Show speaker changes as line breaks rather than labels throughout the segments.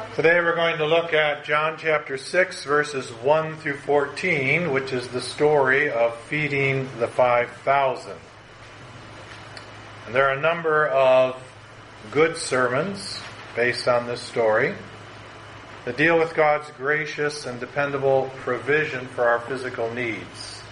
Today we're going to look at John chapter 6, verses 1 through 14, which is the story of feeding the 5,000. And there are a number of good sermons based on this story that deal with God's gracious and dependable provision for our physical needs.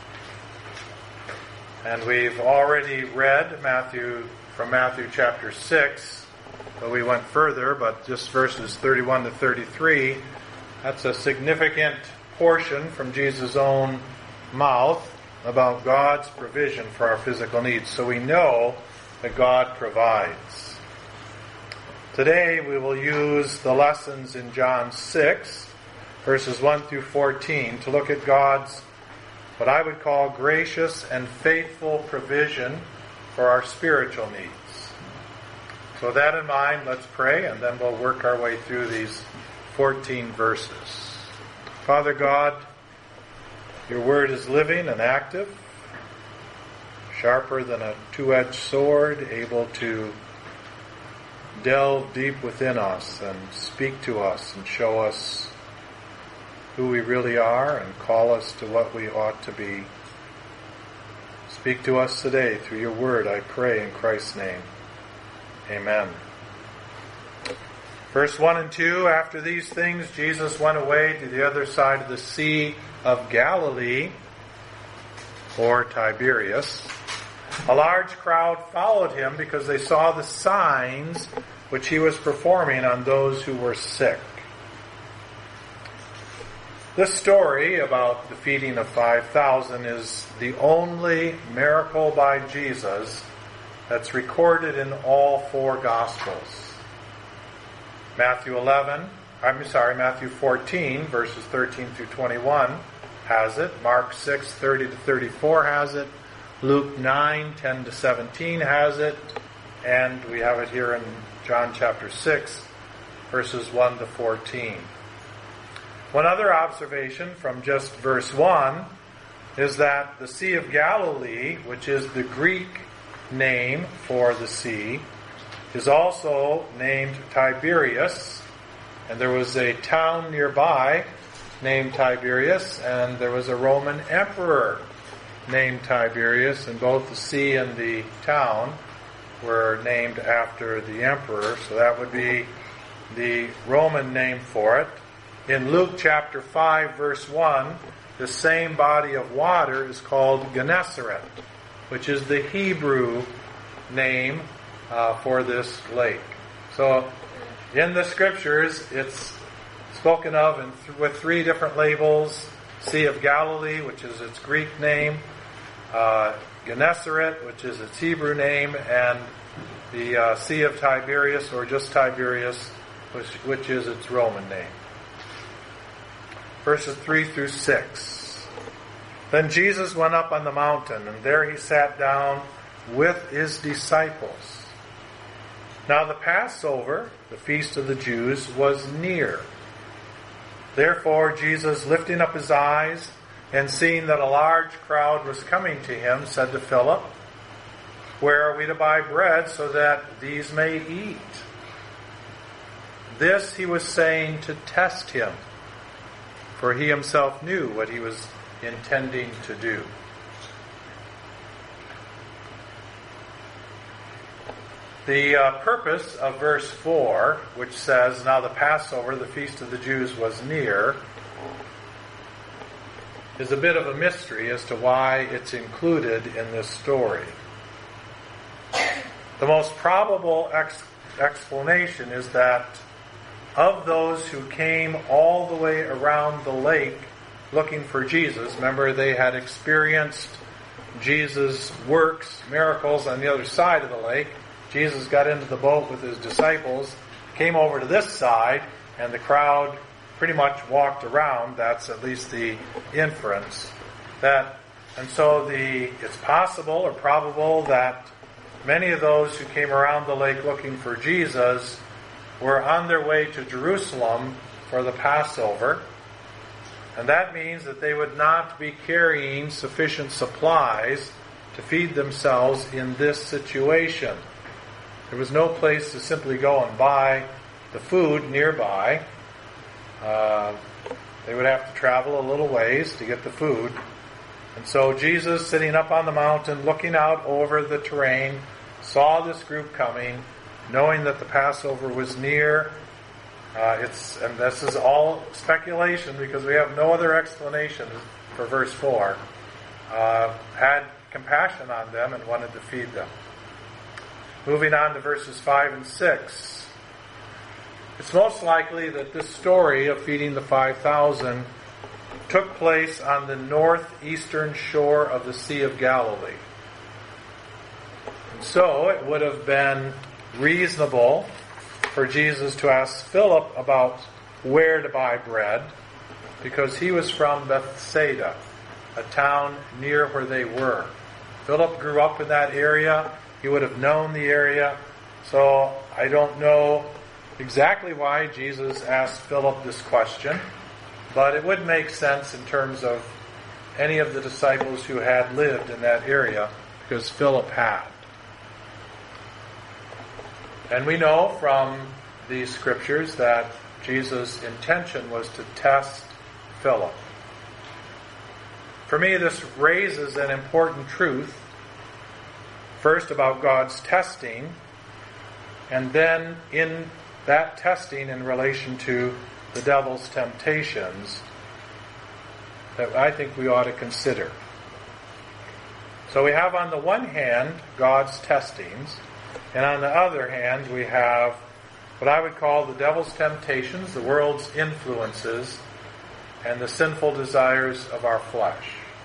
And we've already read from Matthew chapter 6, but we went further, but just verses 31 to 33, that's a significant portion from Jesus' own mouth about God's provision for our physical needs. So we know that God provides. Today we will use the lessons in John 6, verses 1 through 14, to look at God's, what I would call, gracious and faithful provision for our spiritual needs. So with that in mind, let's pray, and then we'll work our way through these 14 verses. Father God, your word is living and active, sharper than a two-edged sword, able to delve deep within us and speak to us and show us who we really are and call us to what we ought to be. Speak to us today through your word, I pray in Christ's name. Amen. Verse 1 and 2, after these things, Jesus went away to the other side of the Sea of Galilee, or Tiberias. A large crowd followed him because they saw the signs which he was performing on those who were sick. This story about the feeding of 5,000 is the only miracle by Jesus that's recorded in all four Gospels. Matthew 14, verses 13 through 21 has it. Mark 6, 30 to 34 has it. Luke 9, 10 to 17 has it. And we have it here in John chapter 6, verses 1 to 14. One other observation from just verse 1 is that the Sea of Galilee, which is the Greek name for the sea, is also named Tiberias, and there was a town nearby named Tiberias, and there was a Roman emperor named Tiberias, and both the sea and the town were named after the emperor, so that would be the Roman name for it. In Luke chapter 5, verse 1, the same body of water is called Gennesaret, which is the Hebrew name for this lake. So in the scriptures, it's spoken of with three different labels: Sea of Galilee, which is its Greek name, Gennesaret, which is its Hebrew name, and the Sea of Tiberias, or just Tiberias, which is its Roman name. Verses 3 through 6. Then Jesus went up on the mountain, and there he sat down with his disciples. Now the Passover, the feast of the Jews, was near. Therefore Jesus, lifting up his eyes, and seeing that a large crowd was coming to him, said to Philip, "Where are we to buy bread so that these may eat?" This he was saying to test him, for he himself knew what he was intending to do. The purpose of verse 4, which says, "Now the Passover, the feast of the Jews, was near," is a bit of a mystery as to why it's included in this story. The most probable explanation is that of those who came all the way around the lake looking for Jesus, remember they had experienced Jesus' works, miracles on the other side of the lake. Jesus got into the boat with his disciples, came over to this side, and the crowd pretty much walked around. That's at least the inference. It's possible or probable that many of those who came around the lake looking for Jesus were on their way to Jerusalem for the Passover. And that means that they would not be carrying sufficient supplies to feed themselves in this situation. There was no place to simply go and buy the food nearby. They would have to travel a little ways to get the food. And so Jesus, sitting up on the mountain, looking out over the terrain, saw this group coming, knowing that the Passover was near. And this is all speculation because we have no other explanation for verse 4. Had compassion on them and wanted to feed them. Moving on to verses 5 and 6. It's most likely that this story of feeding the 5,000 took place on the northeastern shore of the Sea of Galilee. And so it would have been reasonable for Jesus to ask Philip about where to buy bread, because he was from Bethsaida, a town near where they were. Philip grew up in that area. He would have known the area. So I don't know exactly why Jesus asked Philip this question, but it would make sense in terms of any of the disciples who had lived in that area, because Philip had. And we know from these scriptures that Jesus' intention was to test Philip. For me, this raises an important truth, first about God's testing, and then in that testing in relation to the devil's temptations that I think we ought to consider. So we have on the one hand God's testings, and on the other hand we have what I would call the devil's temptations, the world's influences, and the sinful desires of our flesh.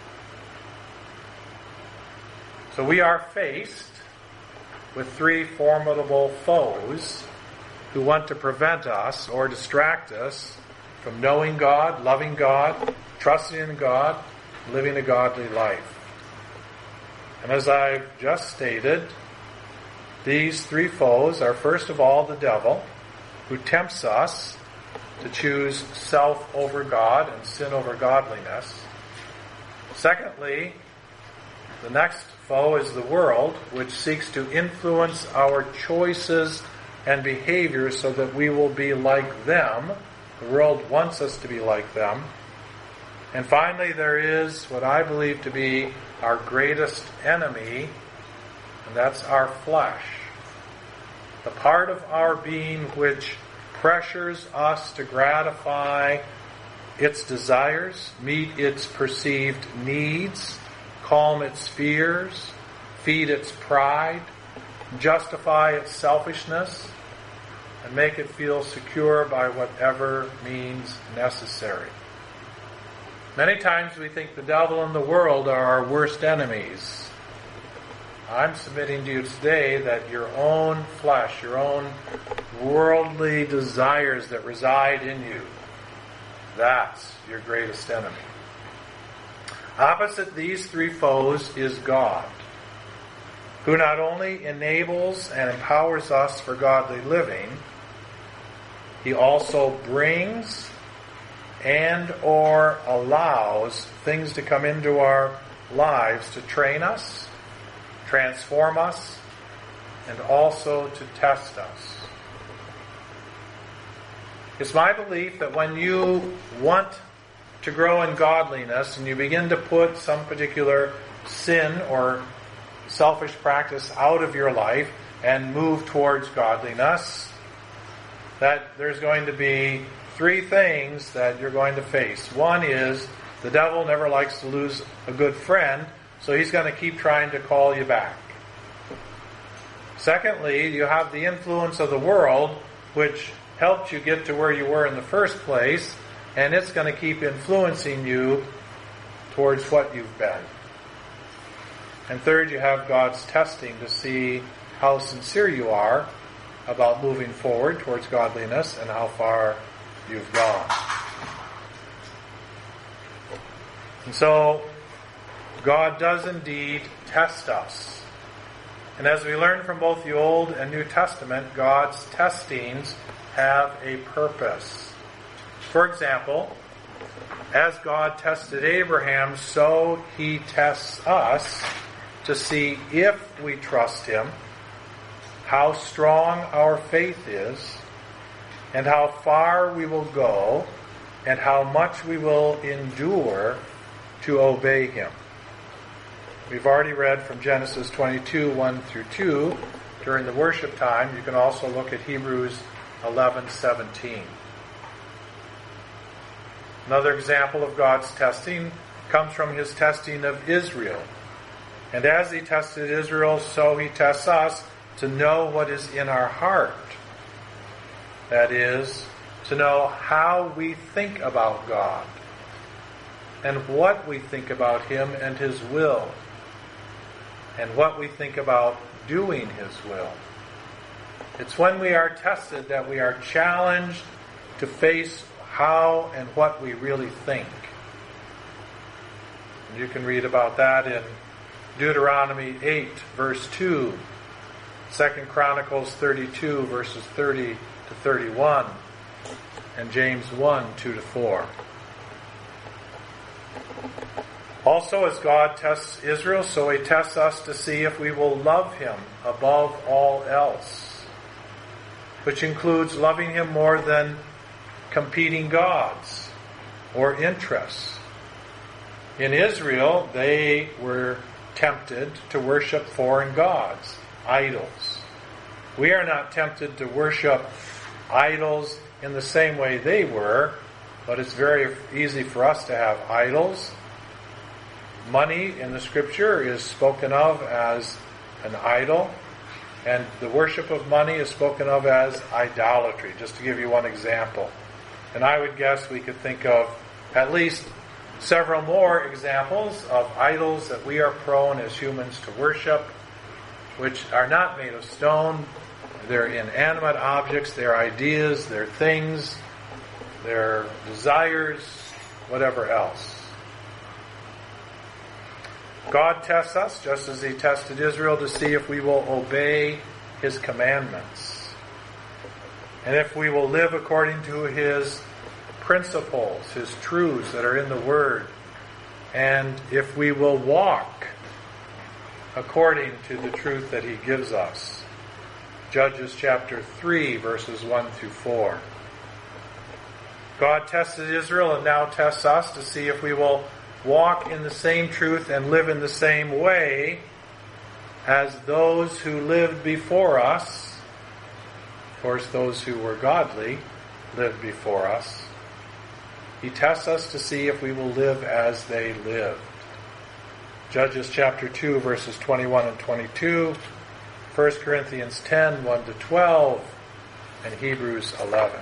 So we are faced with three formidable foes who want to prevent us or distract us from knowing God, loving God, trusting in God, living a godly life. And as I've just stated, these three foes are first of all the devil, who tempts us to choose self over God and sin over godliness. Secondly, the next foe is the world, which seeks to influence our choices and behaviors so that we will be like them. The world wants us to be like them. And finally, there is what I believe to be our greatest enemy, and that's our flesh. The part of our being which pressures us to gratify its desires, meet its perceived needs, calm its fears, feed its pride, justify its selfishness, and make it feel secure by whatever means necessary. Many times we think the devil and the world are our worst enemies. I'm submitting to you today that your own flesh, your own worldly desires that reside in you, that's your greatest enemy. Opposite these three foes is God, who not only enables and empowers us for godly living, he also brings and or allows things to come into our lives to train us, transform us, and also to test us. It's my belief that when you want to grow in godliness and you begin to put some particular sin or selfish practice out of your life and move towards godliness, that there's going to be three things that you're going to face. One is the devil never likes to lose a good friend, so he's going to keep trying to call you back. Secondly, you have the influence of the world, which helped you get to where you were in the first place, and it's going to keep influencing you towards what you've been. And third, you have God's testing to see how sincere you are about moving forward towards godliness and how far you've gone. And so, God does indeed test us. And as we learn from both the Old and New Testament, God's testings have a purpose. For example, as God tested Abraham, so he tests us to see if we trust him, how strong our faith is, and how far we will go and how much we will endure to obey him. We've already read from Genesis 22, 1 through 2 during the worship time. You can also look at Hebrews 11:17. Another example of God's testing comes from his testing of Israel. And as he tested Israel, so he tests us to know what is in our heart. That is, to know how we think about God and what we think about him and his will and what we think about doing his will. It's when we are tested that we are challenged to face how and what we really think. And you can read about that in Deuteronomy 8, verse 2, 2 Chronicles 32, verses 30 to 31, and James 1, 2 to 4. Also, as God tests Israel, so he tests us to see if we will love him above all else, which includes loving him more than competing gods or interests. In Israel, they were tempted to worship foreign gods, idols. We are not tempted to worship idols in the same way they were, but it's very easy for us to have idols. Money in the Scripture is spoken of as an idol, and the worship of money is spoken of as idolatry, just to give you one example. And I would guess we could think of at least several more examples of idols that we are prone as humans to worship, which are not made of stone. They're inanimate objects, they're ideas, they're things, they're desires, whatever else. God tests us, just as he tested Israel, to see if we will obey his commandments and if we will live according to his principles, his truths that are in the Word, and if we will walk according to the truth that he gives us. Judges chapter 3, verses 1 through 4. God tested Israel and now tests us to see if we will walk in the same truth and live in the same way as those who lived before us. Of course, those who were godly lived before us. He tests us to see if we will live as they lived. Judges chapter 2, verses 21 and 22, 1 Corinthians 10, 1 to 12, and Hebrews 11.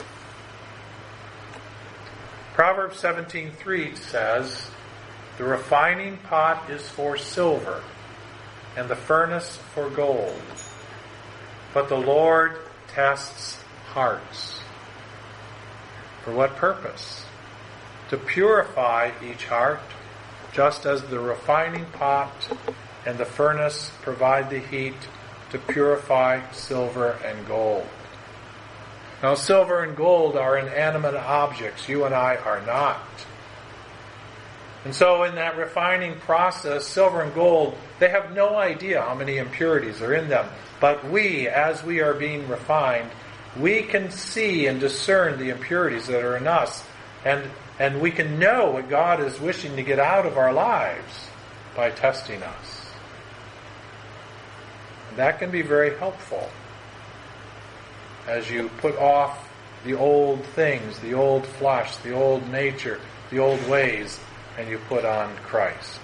Proverbs 17:3 says, "The refining pot is for silver, and the furnace for gold. But the Lord tests hearts." For what purpose? To purify each heart, just as the refining pot and the furnace provide the heat to purify silver and gold. Now, silver and gold are inanimate objects. You and I are not. And so in that refining process, silver and gold, they have no idea how many impurities are in them. But we, as we are being refined, we can see and discern the impurities that are in us. And we can know what God is wishing to get out of our lives by testing us. And that can be very helpful as you put off the old things, the old flesh, the old nature, the old ways, and you put on Christ.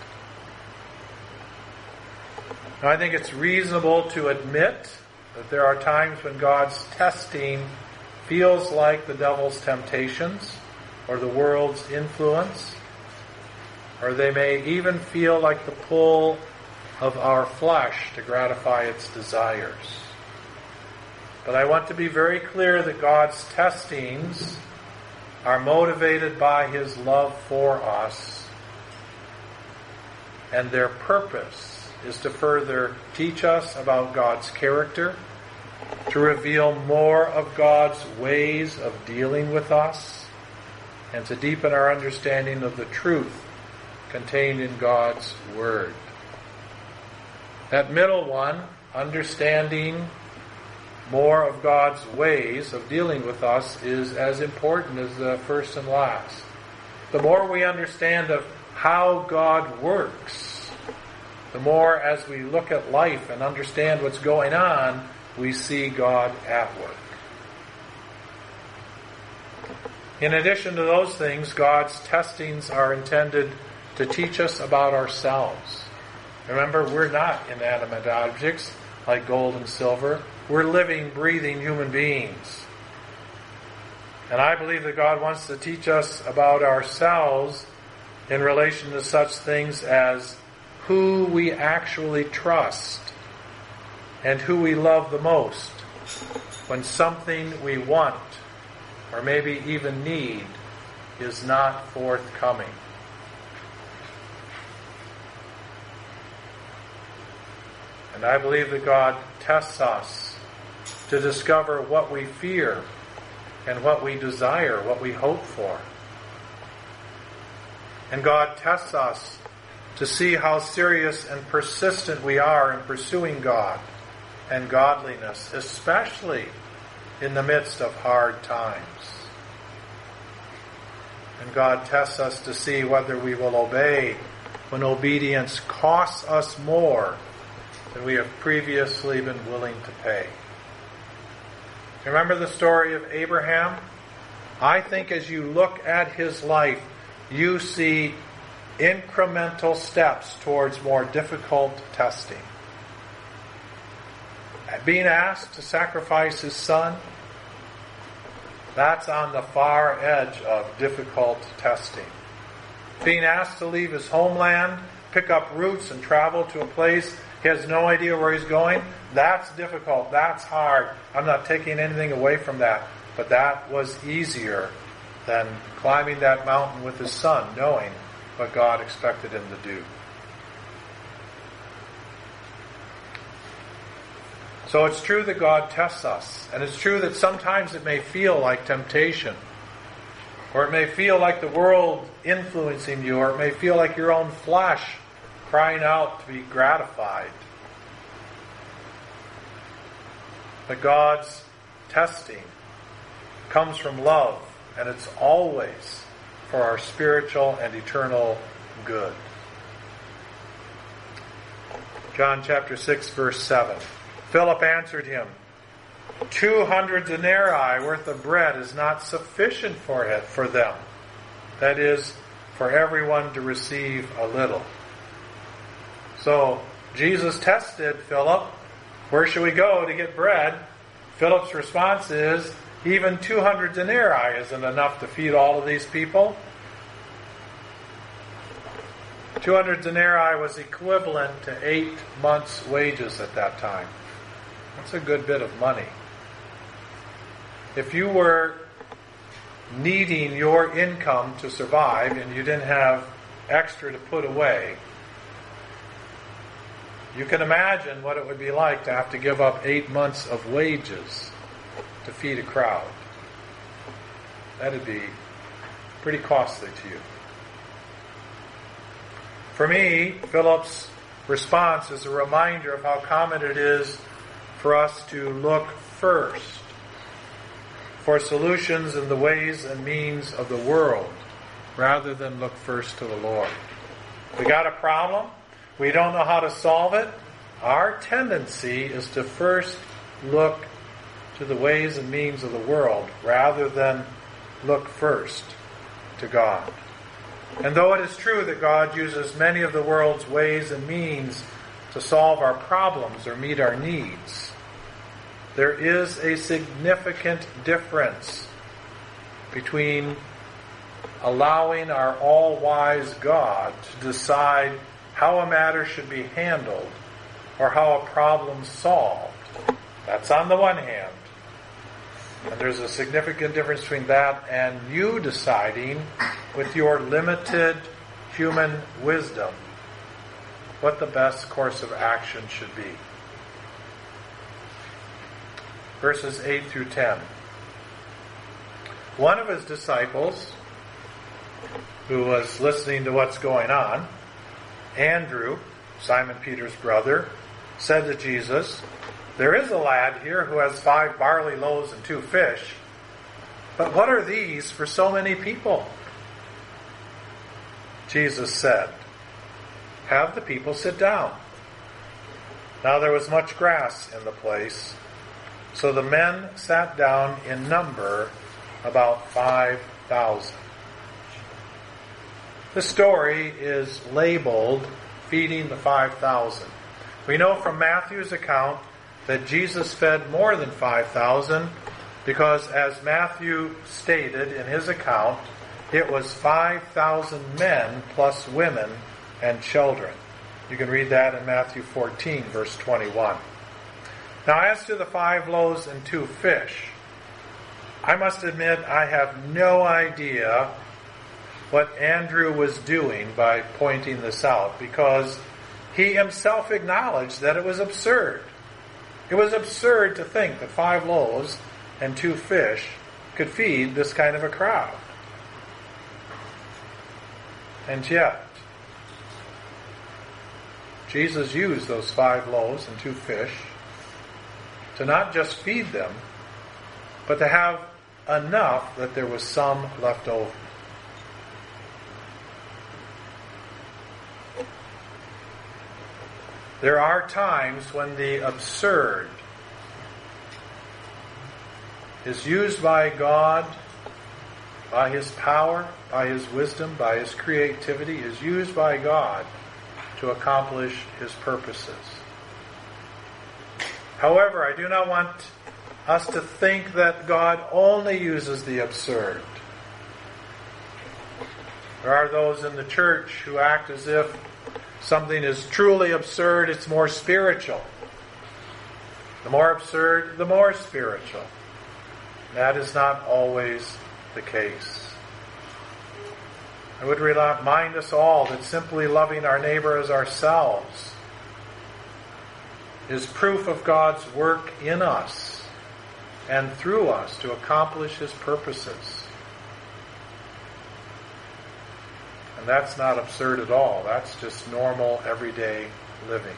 Now, I think it's reasonable to admit that there are times when God's testing feels like the devil's temptations or the world's influence, or they may even feel like the pull of our flesh to gratify its desires. But I want to be very clear that God's testings are motivated by his love for us, and their purpose is to further teach us about God's character, to reveal more of God's ways of dealing with us, and to deepen our understanding of the truth contained in God's Word. That middle one, understanding more of God's ways of dealing with us is as important as the first and last. The more we understand of how God works, the more as we look at life and understand what's going on, we see God at work. In addition to those things, God's testings are intended to teach us about ourselves. Remember, we're not inanimate objects like gold and silver. We're living, breathing human beings. And I believe that God wants to teach us about ourselves in relation to such things as who we actually trust and who we love the most when something we want or maybe even need is not forthcoming. And I believe that God tests us to discover what we fear and what we desire, what we hope for. And God tests us to see how serious and persistent we are in pursuing God and godliness, especially in the midst of hard times. And God tests us to see whether we will obey when obedience costs us more than we have previously been willing to pay. Remember the story of Abraham? I think as you look at his life, you see incremental steps towards more difficult testing. Being asked to sacrifice his son, that's on the far edge of difficult testing. Being asked to leave his homeland, pick up roots and travel to a place he has no idea where he's going, that's difficult, that's hard. I'm not taking anything away from that, but that was easier than climbing that mountain with his son, knowing what God expected him to do. So it's true that God tests us, and it's true that sometimes it may feel like temptation, or it may feel like the world influencing you, or it may feel like your own flesh crying out to be gratified. But God's testing comes from love, and it's always for our spiritual and eternal good. John chapter 6, verse 7. Philip answered him, 200 denarii worth of bread is not sufficient for them. That is, for everyone to receive a little. So, Jesus tested Philip, where should we go to get bread? Philip's response is, even 200 denarii isn't enough to feed all of these people. 200 denarii was equivalent to 8 months' wages at that time. That's a good bit of money. If you were needing your income to survive and you didn't have extra to put away, you can imagine what it would be like to have to give up 8 months of wages to feed a crowd. That'd be pretty costly to you. For me, Philip's response is a reminder of how common it is for us to look first for solutions in the ways and means of the world rather than look first to the Lord. We got a problem, we don't know how to solve it. Our tendency is to first look to the ways and means of the world rather than look first to God. And though it is true that God uses many of the world's ways and means to solve our problems or meet our needs, there is a significant difference between allowing our all-wise God to decide how a matter should be handled or how a problem solved. That's on the one hand. And there's a significant difference between that and you deciding with your limited human wisdom what the best course of action should be. Verses 8 through 10. One of his disciples, who was listening to what's going on, Andrew, Simon Peter's brother, said to Jesus, There is a lad here who has 5 barley loaves and 2 fish. But what are these for so many people? Jesus said, "Have the people sit down." Now there was much grass in the place, so the men sat down in number about 5,000. The story is labeled feeding the 5,000. We know from Matthew's account that Jesus fed more than 5,000 because, as Matthew stated in his account, it was 5,000 men plus women and children. You can read that in Matthew 14, verse 21. Now, as to the 5 loaves and 2 fish, I must admit I have no idea what Andrew was doing by pointing this out, because he himself acknowledged that it was absurd. It was absurd to think that 5 loaves and 2 fish could feed this kind of a crowd. And yet, Jesus used those 5 loaves and 2 fish to not just feed them, but to have enough that there was some left over. There are times when the absurd is used by God, by His power, by His wisdom, by His creativity, is used by God to accomplish His purposes. However, I do not want us to think that God only uses the absurd. There are those in the church who act as if something is truly absurd, it's more spiritual. The more absurd, the more spiritual. That is not always the case. I would remind us all that simply loving our neighbor as ourselves is proof of God's work in us and through us to accomplish His purposes. And that's not absurd at all. That's just normal, everyday living.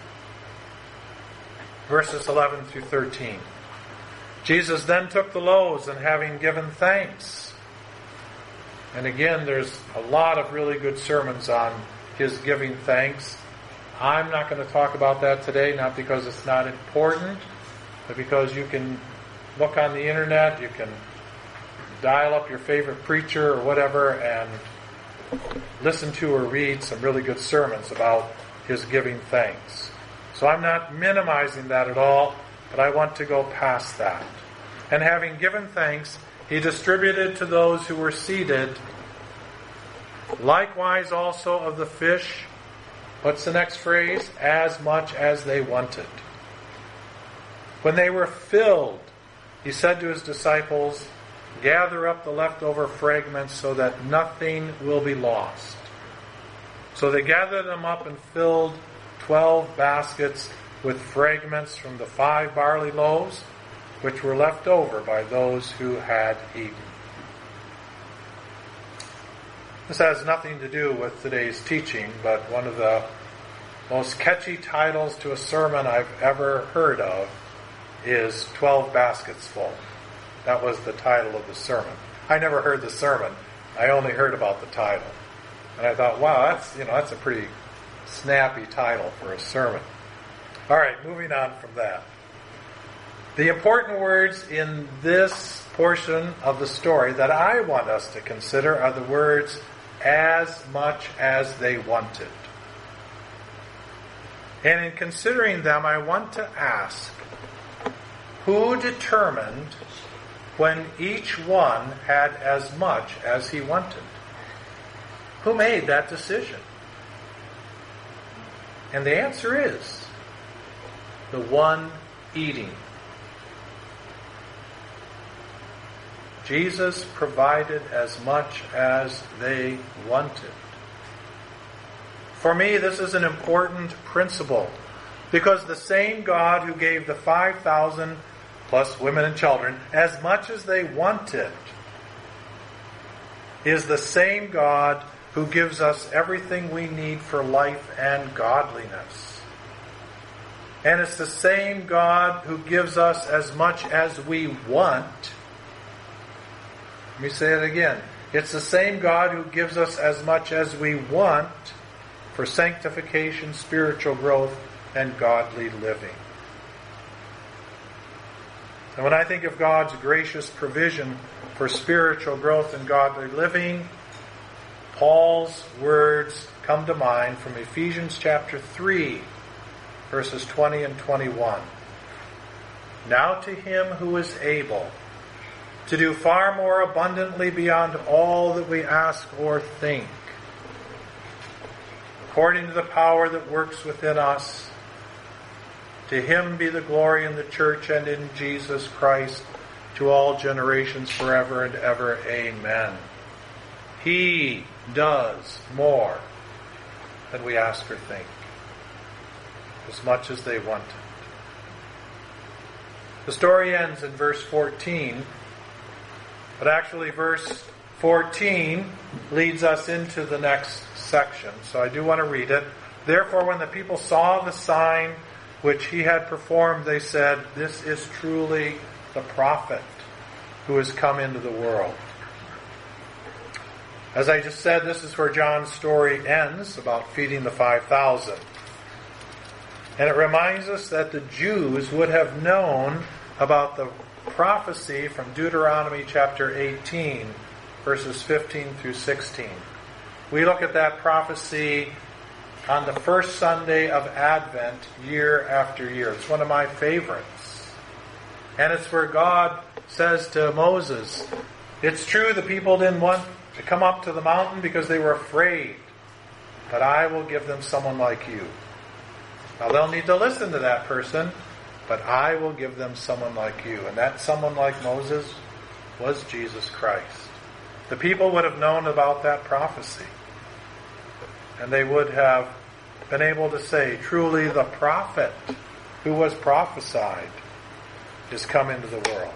Verses 11 through 13. Jesus then took the loaves, and having given thanks. And again, there's a lot of really good sermons on His giving thanks. I'm not going to talk about that today, not because it's not important, but because you can look on the internet, you can dial up your favorite preacher or whatever, and listen to or read some really good sermons about His giving thanks. So I'm not minimizing that at all, but I want to go past that. And having given thanks, He distributed to those who were seated, likewise also of the fish. What's the next phrase? As much as they wanted. When they were filled, He said to His disciples, "Gather up the leftover fragments so that nothing will be lost." So they gathered them up and filled 12 baskets with fragments from the 5 barley loaves, which were left over by those who had eaten. This has nothing to do with today's teaching, but one of the most catchy titles to a sermon I've ever heard of is 12 Baskets Full. That was the title of the sermon. I never heard the sermon. I only heard about the title. And I thought, wow, that's a pretty snappy title for a sermon. All right, moving on from that. The important words in this portion of the story that I want us to consider are the words, "as much as they wanted." And in considering them, I want to ask, who determined when each one had as much as he wanted? Who made that decision? And the answer is the one eating. Jesus provided as much as they wanted. For me, this is an important principle, because the same God who gave the 5,000 plus women and children as much as they wanted is the same God who gives us everything we need for life and godliness. And it's the same God who gives us as much as we want. Let me say it again. It's the same God who gives us as much as we want for sanctification, spiritual growth, and godly living. And when I think of God's gracious provision for spiritual growth and godly living, Paul's words come to mind from Ephesians chapter 3, verses 20 and 21. Now to him who is able to do far more abundantly beyond all that we ask or think, according to the power that works within us, to him be the glory in the church and in Jesus Christ to all generations forever and ever. Amen. He does more than we ask or think, as much as they want it. The story ends in verse 14, but actually verse 14 leads us into the next section. So I do want to read it. Therefore, when the people saw the sign which he had performed, they said, "This is truly the prophet who has come into the world." As I just said, this is where John's story ends, about feeding the 5,000. And it reminds us that the Jews would have known about the prophecy from Deuteronomy chapter 18, verses 15 through 16. We look at that prophecy on the first Sunday of Advent, year after year. It's one of my favorites. And it's where God says to Moses, it's true the people didn't want to come up to the mountain because they were afraid, but I will give them someone like you. Now they'll need to listen to that person, but I will give them someone like you. And that someone like Moses was Jesus Christ. The people would have known about that prophecy. And they would have been able to say, truly the prophet who was prophesied is come into the world.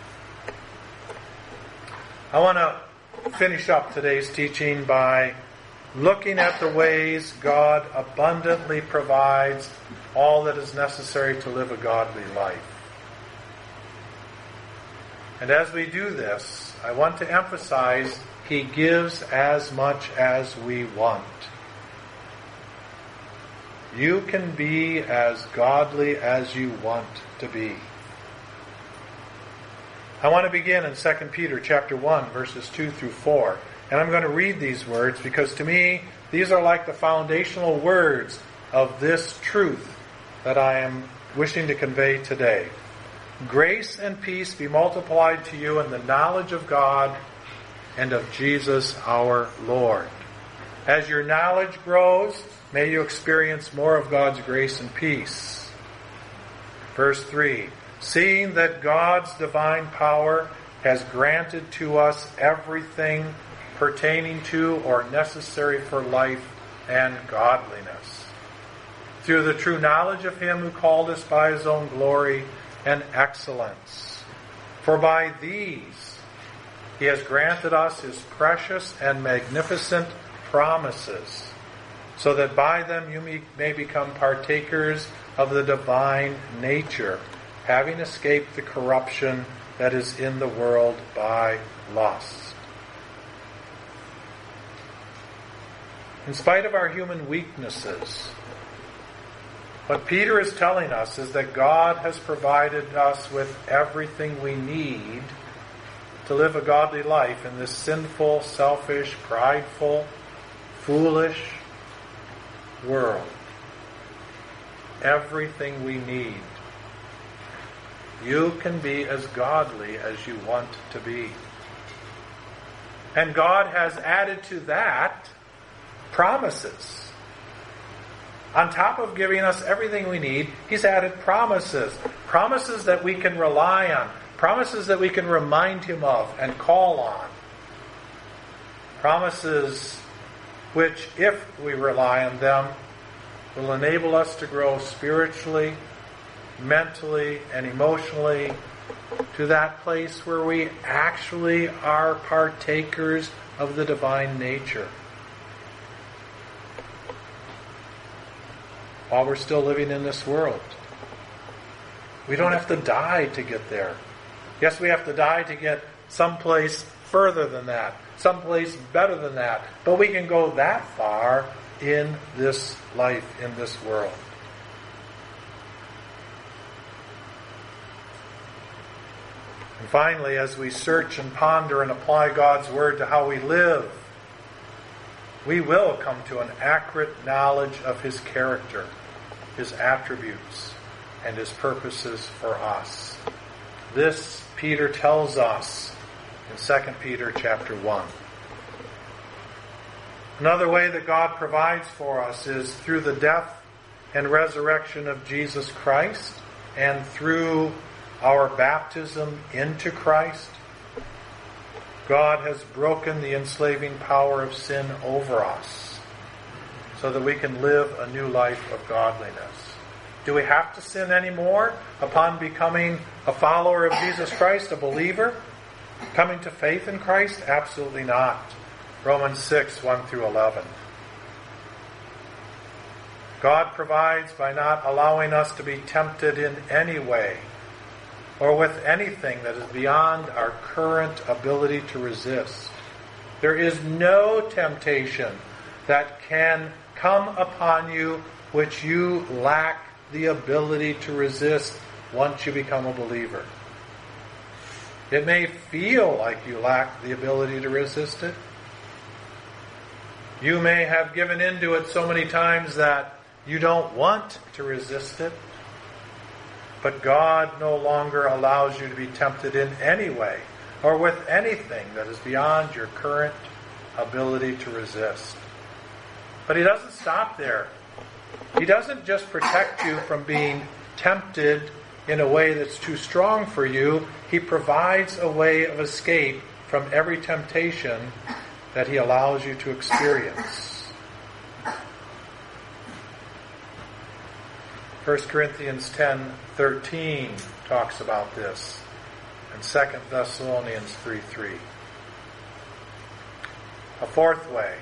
I want to finish up today's teaching by looking at the ways God abundantly provides all that is necessary to live a godly life. And as we do this, I want to emphasize He gives as much as we want. You can be as godly as you want to be. I want to begin in 2 Peter chapter 1, verses 2 through 4. And I'm going to read these words because to me, these are like the foundational words of this truth that I am wishing to convey today. Grace and peace be multiplied to you in the knowledge of God and of Jesus our Lord. As your knowledge grows, may you experience more of God's grace and peace. Verse 3, seeing that God's divine power has granted to us everything pertaining to or necessary for life and godliness, through the true knowledge of Him who called us by His own glory and excellence. For by these He has granted us His precious and magnificent promises, so that by them you may become partakers of the divine nature, having escaped the corruption that is in the world by lust. In spite of our human weaknesses, what Peter is telling us is that God has provided us with everything we need to live a godly life in this sinful, selfish, prideful, foolish world. Everything we need. You can be as godly as you want to be. And God has added to that promises. On top of giving us everything we need, He's added promises. Promises that we can rely on. Promises that we can remind Him of and call on. Promises which, if we rely on them, will enable us to grow spiritually, mentally, and emotionally to that place where we actually are partakers of the divine nature. While we're still living in this world. We don't have to die to get there. Yes, we have to die to get someplace further than that, someplace better than that, but we can go that far in this life, in this world. And finally, as we search and ponder and apply God's Word to how we live, we will come to an accurate knowledge of His character, His attributes, and His purposes for us. This Peter tells us in 2 Peter chapter 1. Another way that God provides for us is through the death and resurrection of Jesus Christ and through our baptism into Christ. God has broken the enslaving power of sin over us so that we can live a new life of godliness. Do we have to sin anymore upon becoming a follower of Jesus Christ, a believer? Coming to faith in Christ? Absolutely not. Romans 6, 1 through 11. God provides by not allowing us to be tempted in any way or with anything that is beyond our current ability to resist. There is no temptation that can come upon you which you lack the ability to resist once you become a believer. It may feel like you lack the ability to resist it. You may have given into it so many times that you don't want to resist it. But God no longer allows you to be tempted in any way or with anything that is beyond your current ability to resist. But He doesn't stop there. He doesn't just protect you from being tempted in a way that's too strong for you. He provides a way of escape from every temptation that He allows you to experience. 1 Corinthians 10:13 talks about this, and 2 Thessalonians 3:3. A fourth way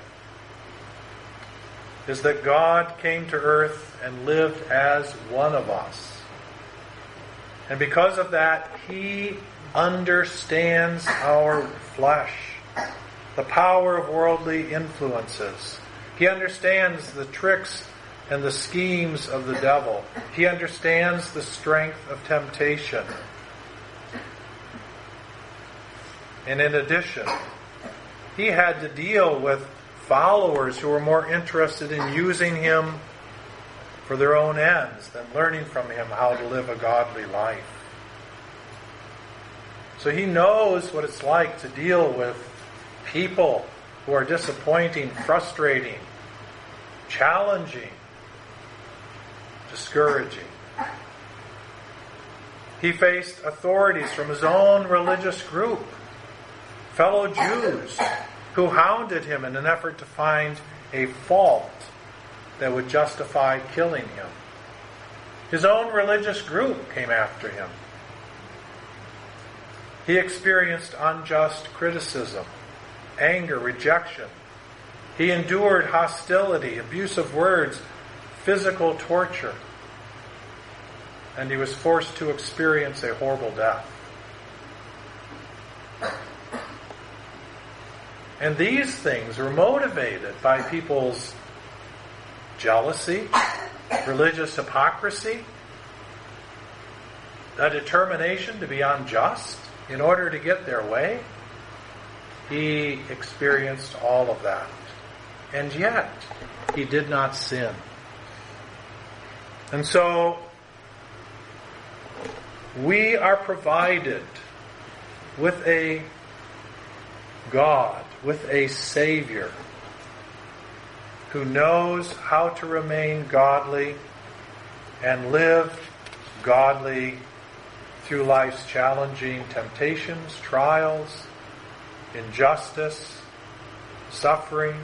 is that God came to earth and lived as one of us. And because of that, He understands our flesh, the power of worldly influences. He understands the tricks and the schemes of the devil. He understands the strength of temptation. And in addition, He had to deal with followers who were more interested in using Him for their own ends than learning from Him how to live a godly life. So He knows what it's like to deal with people who are disappointing, frustrating, challenging, discouraging. He faced authorities from His own religious group, fellow Jews, who hounded Him in an effort to find a fault that would justify killing Him. His own religious group came after Him. He experienced unjust criticism, anger, rejection. He endured hostility, abusive words, physical torture. And He was forced to experience a horrible death. And these things were motivated by people's jealousy, religious hypocrisy, a determination to be unjust in order to get their way. He experienced all of that. And yet, He did not sin. And so, we are provided with a God, with a Savior, who knows how to remain godly and live godly through life's challenging temptations, trials, injustice, suffering,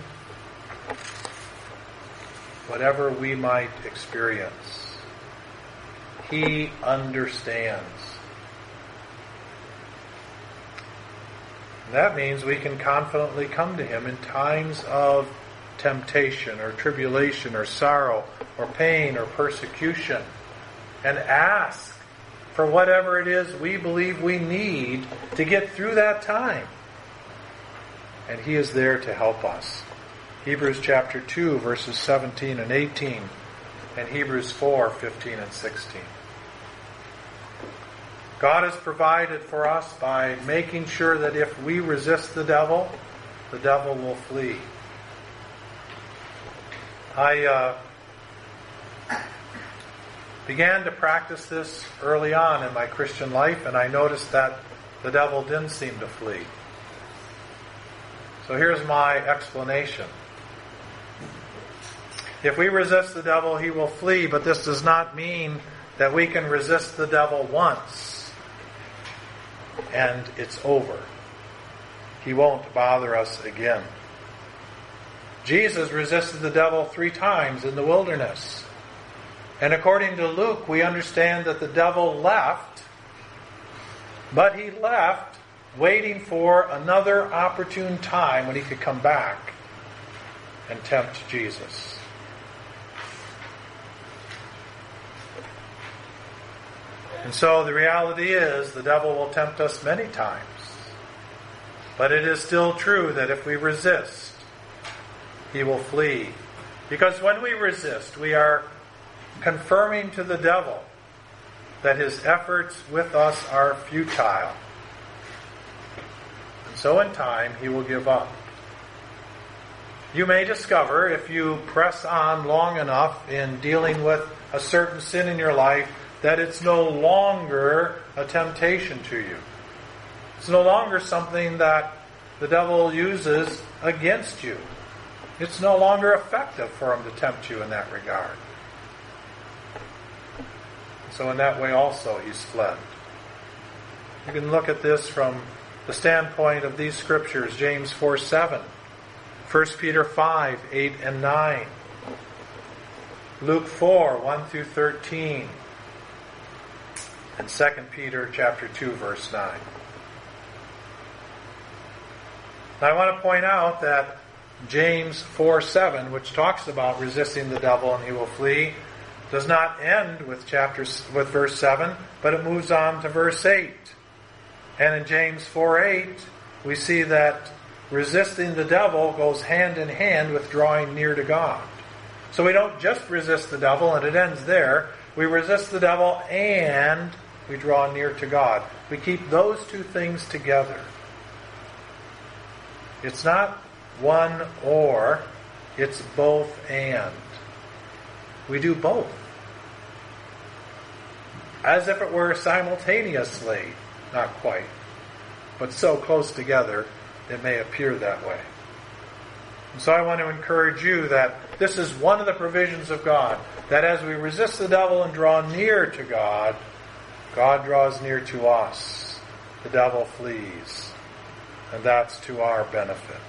whatever we might experience. He understands. And that means we can confidently come to Him in times of temptation or tribulation or sorrow or pain or persecution and ask for whatever it is we believe we need to get through that time. And He is there to help us. Hebrews chapter 2, verses 17 and 18, and Hebrews 4, 15 and 16. God has provided for us by making sure that if we resist the devil will flee. I began to practice this early on in my Christian life, and I noticed that the devil didn't seem to flee. So here's my explanation. If we resist the devil, he will flee, but this does not mean that we can resist the devil once and it's over. He won't bother us again. Jesus resisted the devil 3 times in the wilderness. And according to Luke, we understand that the devil left, but he left waiting for another opportune time when he could come back and tempt Jesus. And so the reality is the devil will tempt us many times. But it is still true that if we resist, he will flee. Because when we resist, we are confirming to the devil that his efforts with us are futile. And so in time, he will give up. You may discover, if you press on long enough in dealing with a certain sin in your life, that it's no longer a temptation to you. It's no longer something that the devil uses against you. It's no longer effective for him to tempt you in that regard. So in that way also he's fled. You can look at this from the standpoint of these scriptures, James 4:7, 1 Peter 5, 8 and 9, Luke 4, 1 through 13, and 2 Peter chapter 2, verse 9. Now I want to point out that James 4:7, which talks about resisting the devil and he will flee, does not end with verse 7, but it moves on to verse 8. And in James 4:8, we see that resisting the devil goes hand in hand with drawing near to God. So we don't just resist the devil and it ends there. We resist the devil and we draw near to God. We keep those two things together. It's not one or, it's both and. We do both. As if it were simultaneously, not quite, but so close together it may appear that way. And so I want to encourage you that this is one of the provisions of God, that as we resist the devil and draw near to God, God draws near to us. The devil flees. And that's to our benefit.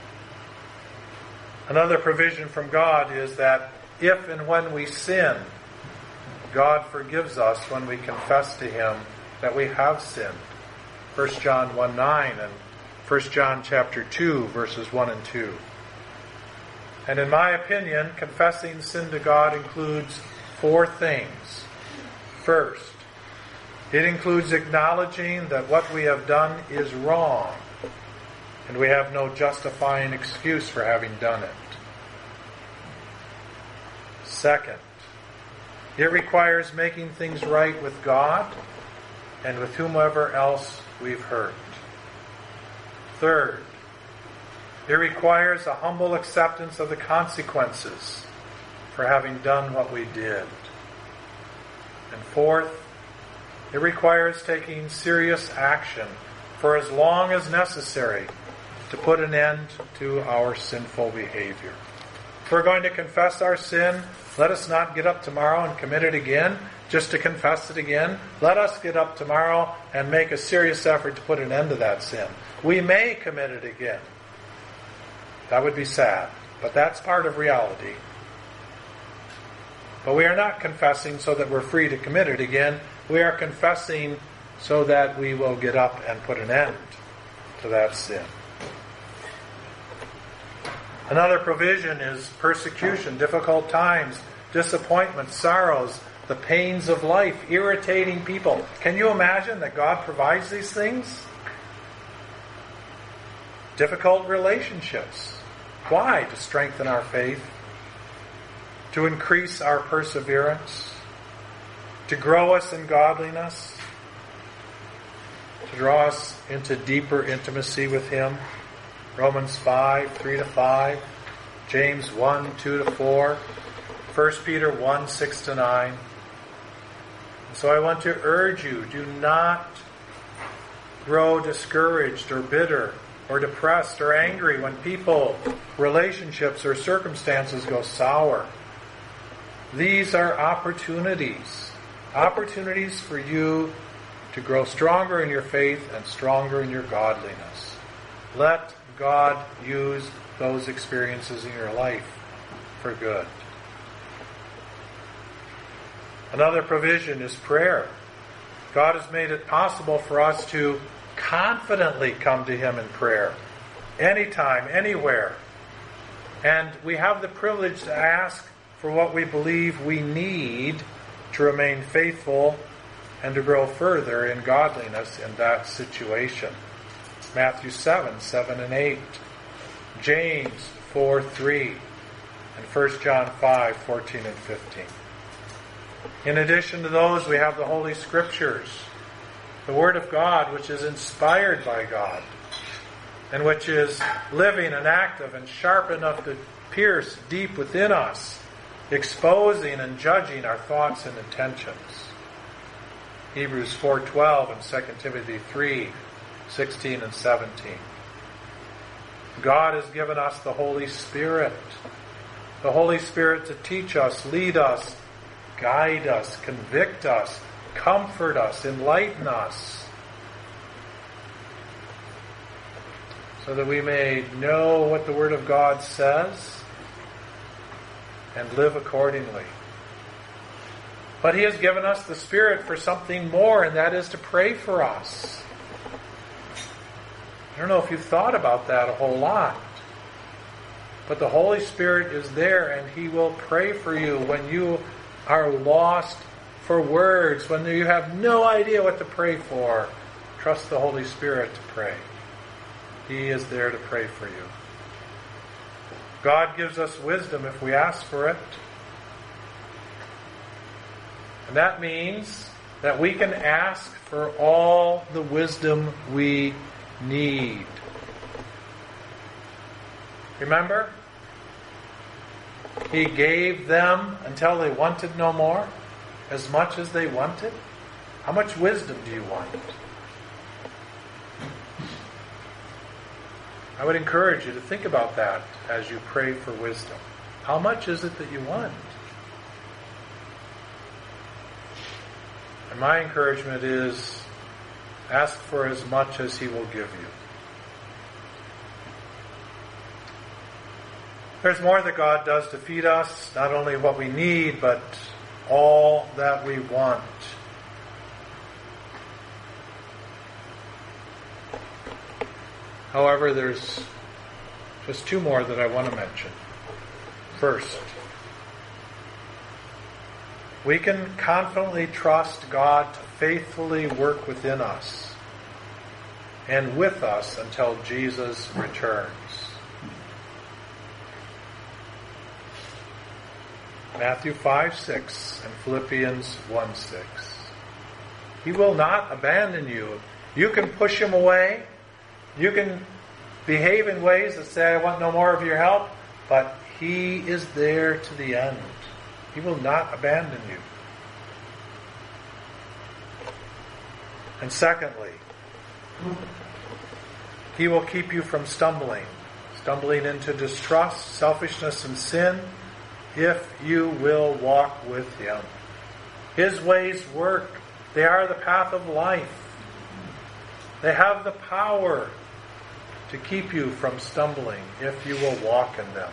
Another provision from God is that if and when we sin, God forgives us when we confess to Him that we have sinned. 1 John 1:9 and 1 John chapter 2, verses 1 and 2. And in my opinion, confessing sin to God includes 4 things. First, it includes acknowledging that what we have done is wrong, and we have no justifying excuse for having done it. Second, it requires making things right with God and with whomever else we've hurt. Third, it requires a humble acceptance of the consequences for having done what we did. And fourth, it requires taking serious action for as long as necessary to put an end to our sinful behavior. If we're going to confess our sin, let us not get up tomorrow and commit it again just to confess it again. Let us get up tomorrow and make a serious effort to put an end to that sin. We may commit it again. That would be sad, but that's part of reality. But we are not confessing so that we're free to commit it again. We are confessing so that we will get up and put an end to that sin. Another provision is persecution, difficult times, disappointment, sorrows, the pains of life, irritating people. Can you imagine that God provides these things? Difficult relationships. Why? To strengthen our faith, to increase our perseverance, to grow us in godliness, to draw us into deeper intimacy with Him. Romans 5, 3-5, James 1, 2-4, 1 Peter 1, 6-9. And so I want to urge you, do not grow discouraged or bitter or depressed or angry when people, relationships, or circumstances go sour. These are opportunities for you to grow stronger in your faith and stronger in your godliness. Let God use those experiences in your life for good. Another provision is prayer. God has made it possible for us to confidently come to Him in prayer, anytime, anywhere. And we have the privilege to ask for what we believe we need to remain faithful and to grow further in godliness in that situation. Matthew 7, 7 and 8, James 4, 3, and 1 John 5, 14 and 15. In addition to those, we have the Holy Scriptures, the Word of God, which is inspired by God, and which is living and active and sharp enough to pierce deep within us, exposing and judging our thoughts and intentions. Hebrews 4:12 and 2 Timothy 3, 16 and 17. God has given us the Holy Spirit to teach us, lead us, guide us, convict us, comfort us, enlighten us, so that we may know what the Word of God says and live accordingly. But He has given us the Spirit for something more, and that is to pray for us. I don't know if you've thought about that a whole lot. But the Holy Spirit is there, and He will pray for you when you are lost for words, when you have no idea what to pray for. Trust the Holy Spirit to pray. He is there to pray for you. God gives us wisdom if we ask for it. And that means that we can ask for all the wisdom we need. Remember? He gave them until they wanted no more, as much as they wanted. How much wisdom do you want? I would encourage you to think about that as you pray for wisdom. How much is it that you want? And my encouragement is, ask for as much as He will give you. There's more that God does to feed us, not only what we need, but all that we want. However, there's just two more that I want to mention. First, we can confidently trust God to faithfully work within us and with us until Jesus returns. Matthew 5:6 and Philippians 1:6. He will not abandon you. You can push Him away. You can behave in ways that say, I want no more of your help. But He is there to the end. He will not abandon you. And secondly, He will keep you from stumbling into distrust, selfishness, and sin, if you will walk with Him. His ways work. They are the path of life. They have the power to keep you from stumbling if you will walk in them.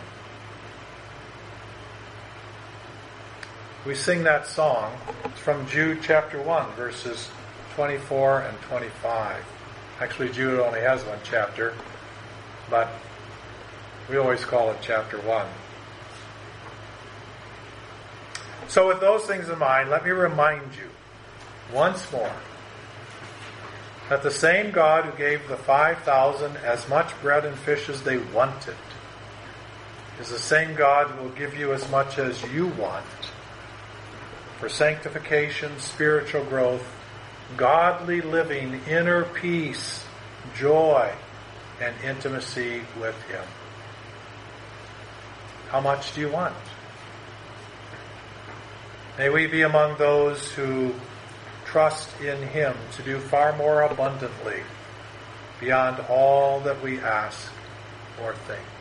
We sing that song. It's from Jude chapter 1, verses 24 and 25. Actually, Jude only has one chapter, but we always call it chapter 1. So with those things in mind, let me remind you once more that the same God who gave the 5,000 as much bread and fish as they wanted is the same God who will give you as much as you want for sanctification, spiritual growth, godly living, inner peace, joy, and intimacy with Him. How much do you want? May we be among those who trust in Him to do far more abundantly beyond all that we ask or think.